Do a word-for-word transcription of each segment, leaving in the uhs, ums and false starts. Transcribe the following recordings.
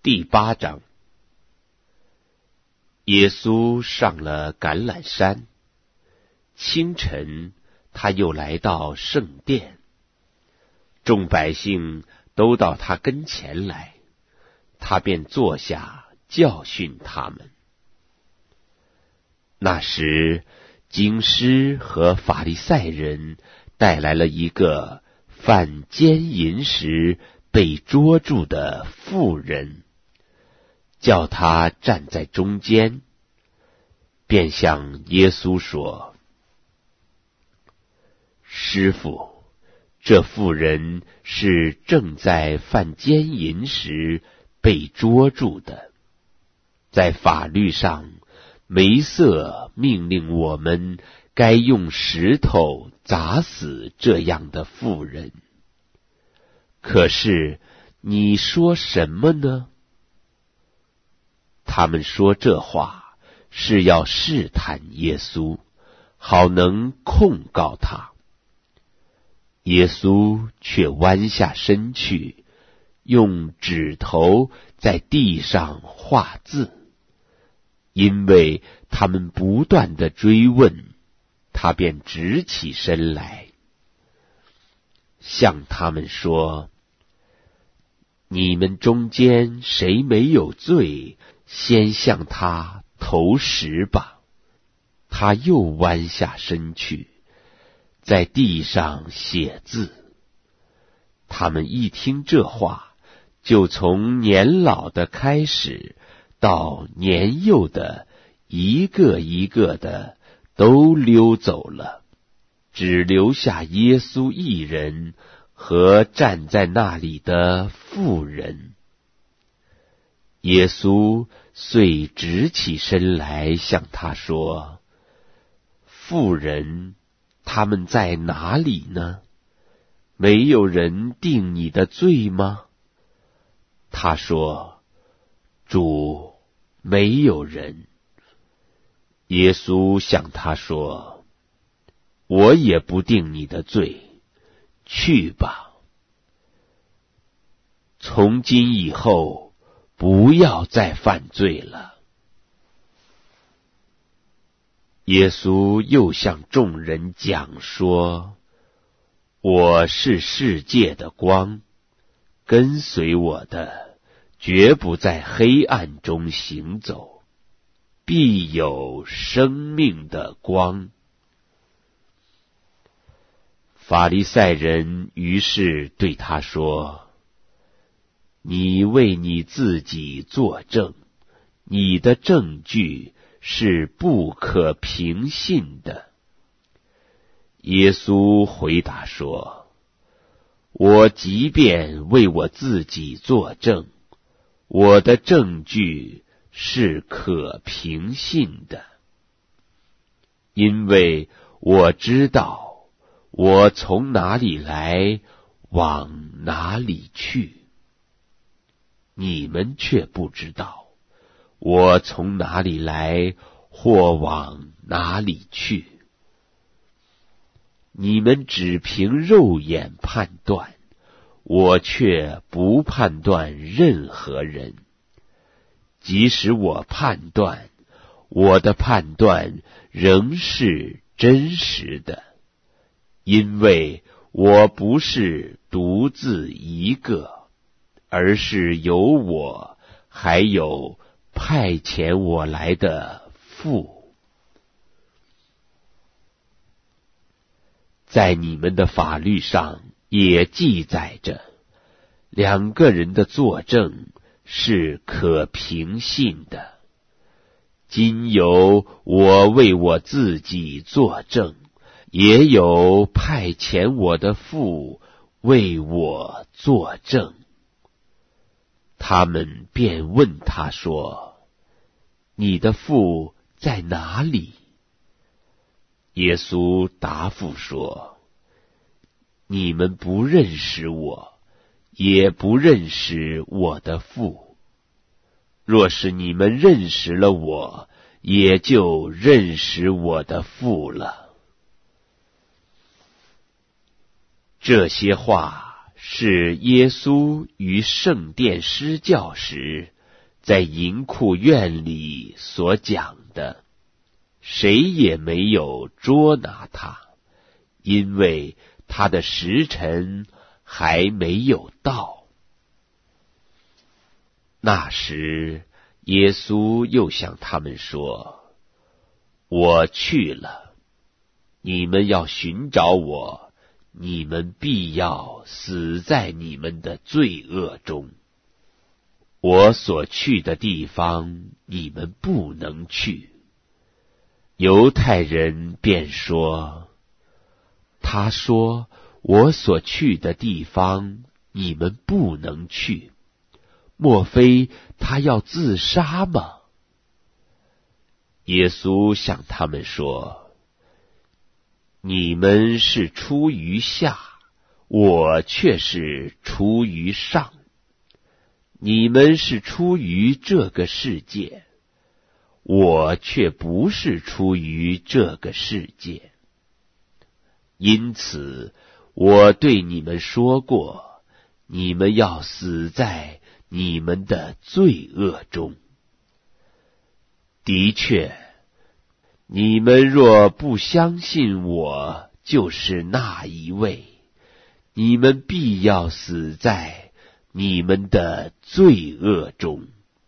第八章。耶稣上了橄榄山，清晨他又来到圣殿，众百姓都到他跟前来，他便坐下教训他们。那时经师和法利赛人带来了一个犯奸淫时被捉住的妇人，叫他站在中间，便向耶稣说：师父，这妇人是正在犯奸淫时被捉住的，在法律上，梅瑟命令我们该用石头砸死这样的妇人。可是你说什么呢？他们说这话是要试探耶稣，好能控告他。耶稣却弯下身去，用指头在地上画字。因为他们不断地追问，他便直起身来，向他们说：你们中间谁没有罪，先向他投石吧。他又弯下身去，在地上写字。他们一听这话，就从年老的开始，到年幼的，一个一个的都溜走了，只留下耶稣一人和站在那里的妇人。耶稣遂直起身来，向他说：妇人，他们在哪里呢？没有人定你的罪吗？他说：主，没有人。耶稣向他说：我也不定你的罪，去吧。从今以后，不要再犯罪了。耶稣又向众人讲说：我是世界的光，跟随我的，绝不在黑暗中行走，必有生命的光。法利赛人于是对他说：你为你自己作证，你的证据是不可凭信的。耶稣回答说：我即便为我自己作证，我的证据是可凭信的，因为我知道我从哪里来，往哪里去。你们却不知道我从哪里来，或往哪里去。你们只凭肉眼判断，我却不判断任何人。即使我判断，我的判断仍是真实的，因为我不是独自一个，而是有我，还有派遣我来的父。在你们的法律上也记载着，两个人的作证是可凭信的。今有我为我自己作证，也有派遣我的父为我作证。他们便问他说：你的父在哪里？耶稣答复说：你们不认识我，也不认识我的父。若是你们认识了我，也就认识我的父了。这些话是耶稣于圣殿施教时，在银库院里所讲的。谁也没有捉拿他，因为他的时辰还没有到。那时，耶稣又向他们说：我去了，你们要寻找我，你们必要死在你们的罪恶中。我所去的地方，你们不能去。犹太人便说：他说我所去的地方，你们不能去，莫非他要自杀吗？耶稣向他们说：你们是出于下，我却是出于上。你们是出于这个世界，我却不是出于这个世界。因此，我对你们说过，你们要死在你们的罪恶中。的确，你们若不相信我就是那一位，你们必要死在你们的罪恶中。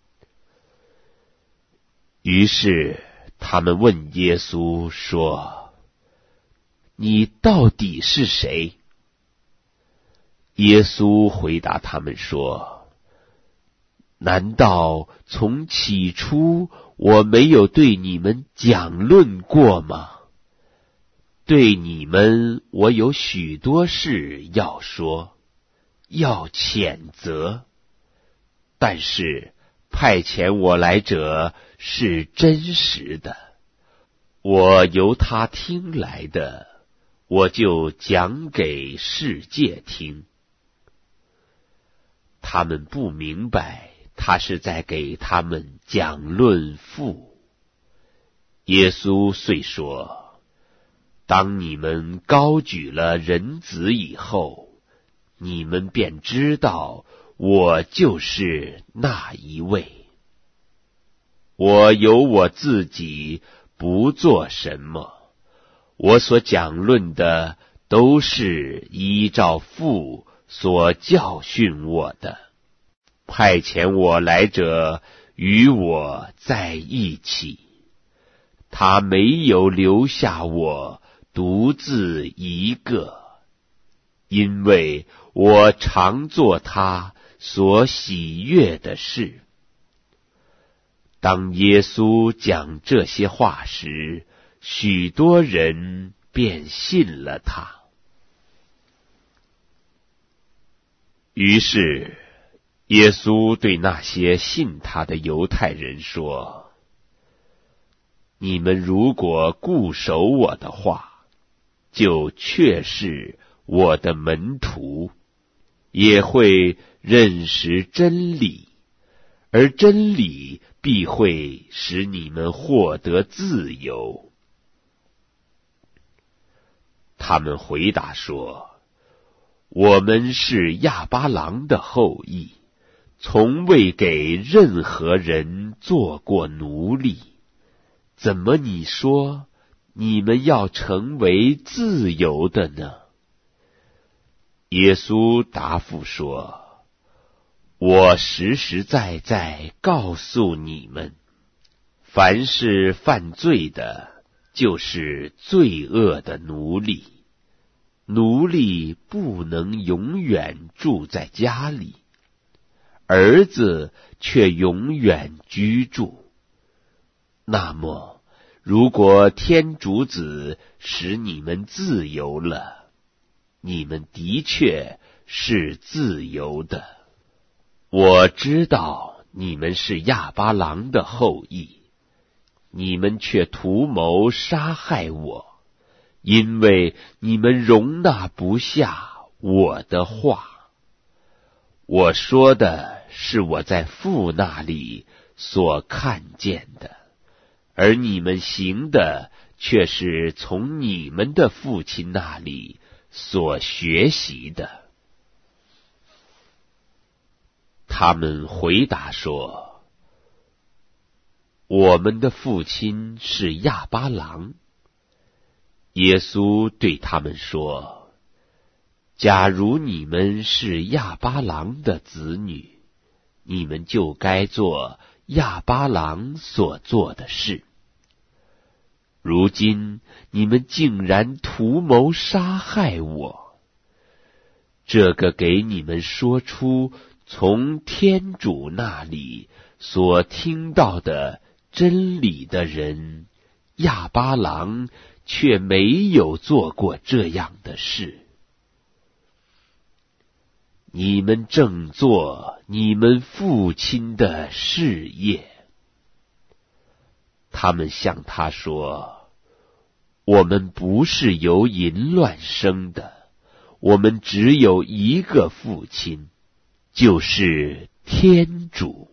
于是他们问耶稣说：你到底是谁？耶稣回答他们说：难道从起初我没有对你们讲论过吗？对你们我有许多事要说，要谴责，但是派遣我来者是真实的，我由他听来的，我就讲给世界听。他们不明白他是在给他们讲论父。耶稣遂说：当你们高举了人子以后，你们便知道我就是那一位。我有我自己不做什么，我所讲论的都是依照父所教训我的。派遣我来者与我在一起，他没有留下我独自一个，因为我常做他所喜悦的事。当耶稣讲这些话时，许多人便信了他。于是耶稣对那些信他的犹太人说：你们如果固守我的话，就确是我的门徒，也会认识真理，而真理必会使你们获得自由。他们回答说：我们是亚巴郎的后裔，从未给任何人做过奴隶，怎么你说你们要成为自由的呢？耶稣答复说：我实实在在告诉你们，凡是犯罪的，就是罪恶的奴隶。奴隶不能永远住在家里，儿子却永远居住。那么，如果天主子使你们自由了，你们的确是自由的。我知道你们是亚巴郎的后裔，你们却图谋杀害我，因为你们容纳不下我的话。我说的是我在父那里所看见的，而你们行的却是从你们的父亲那里所学习的。 他们回答说：我们的父亲是亚巴郎。耶稣对他们说：假如你们是亚巴郎的子女，你们就该做亚巴郎所做的事。如今你们竟然图谋杀害我，这个给你们说出从天主那里所听到的真理的人，亚巴郎却没有做过这样的事。你们正做你们父亲的事业。他们向他说：我们不是由淫乱生的，我们只有一个父亲，就是天主。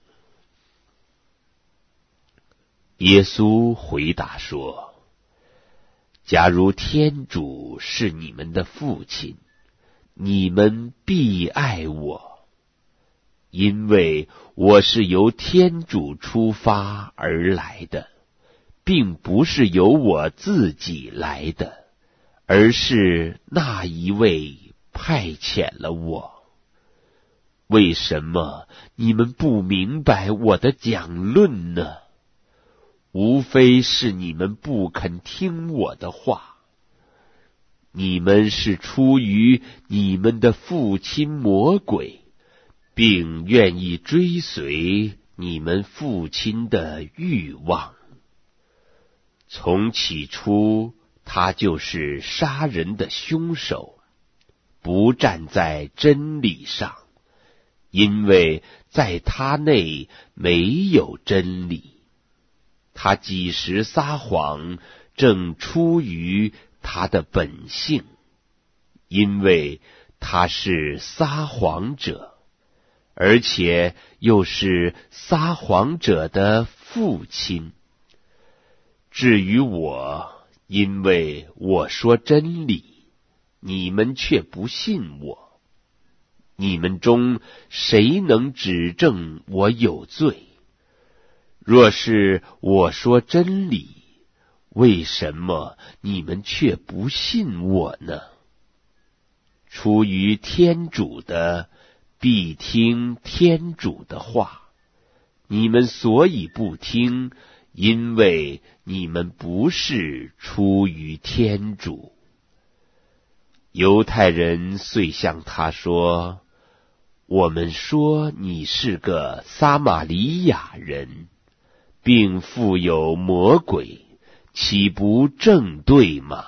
耶稣回答说：假如天主是你们的父亲，你们必爱我，因为我是由天主出发而来的，并不是由我自己来的，而是那一位派遣了我。为什么你们不明白我的讲论呢？无非是你们不肯听我的话。你们是出于你们的父亲魔鬼，并愿意追随你们父亲的欲望。从起初，他就是杀人的凶手，不站在真理上，因为在他内没有真理。他几时撒谎，正出于他的本性，因为他是撒谎者，而且又是撒谎者的父亲。至于我，因为我说真理，你们却不信我。你们中谁能指证我有罪？若是我说真理，为什么你们却不信我呢？出于天主的，必听天主的话。你们所以不听，因为你们不是出于天主。犹太人遂向他说：我们说你是个撒玛黎雅人，并附有魔鬼，岂不正对吗？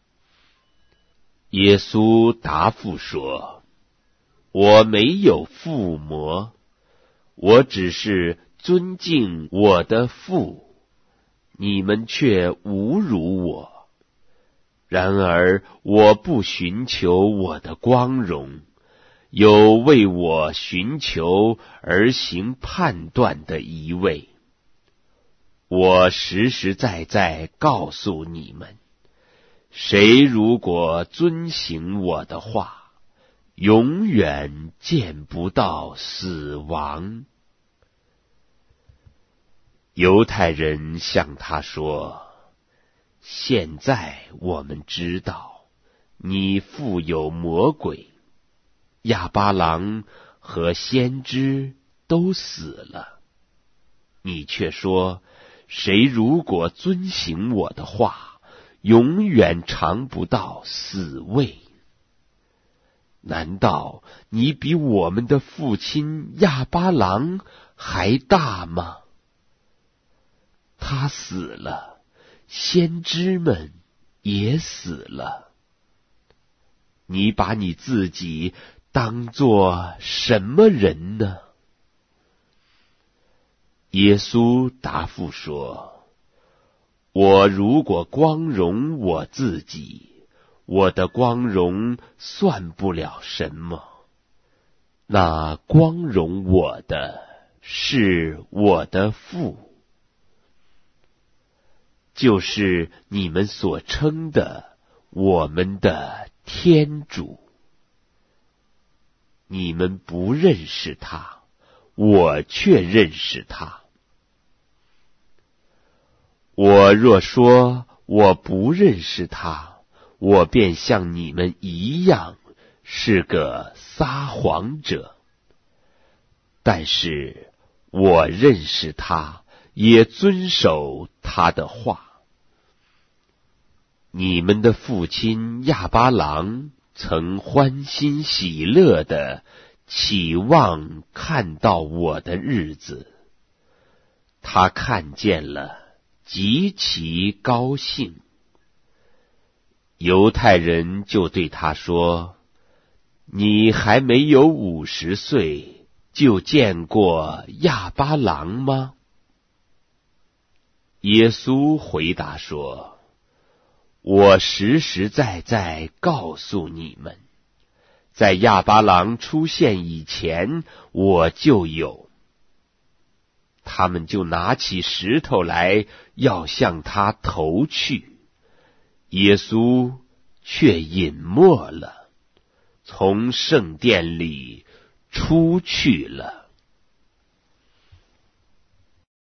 耶稣答复说：我没有附魔，我只是尊敬我的父，你们却侮辱我。然而我不寻求我的光荣，有为我寻求而行判断的一位。我实实在在告诉你们，谁如果遵行我的话，永远见不到死亡。犹太人向他说：现在我们知道你附有魔鬼，亚巴郎和先知都死了，你却说谁如果遵行我的话，永远尝不到死味。难道你比我们的父亲亚巴郎还大吗？他死了，先知们也死了。你把你自己当作什么人呢？耶稣答复说：我如果光荣我自己，我的光荣算不了什么。那光荣我的是我的父，就是你们所称的我们的天主。你们不认识他， 我却认识他。我若说我不认识他，我便像你们一样是个撒谎者。但是我认识他，也遵守他的话。你们的父亲亚巴郎曾欢欣喜乐地期望看到我的日子，他看见了，极其高兴。犹太人就对他说：你还没有五十岁，就见过亚巴郎吗？耶稣回答说：我实实在在告诉你们，在亚巴郎出现以前，我就有。他们就拿起石头来，要向他投去。耶稣却隐没了，从圣殿里出去了。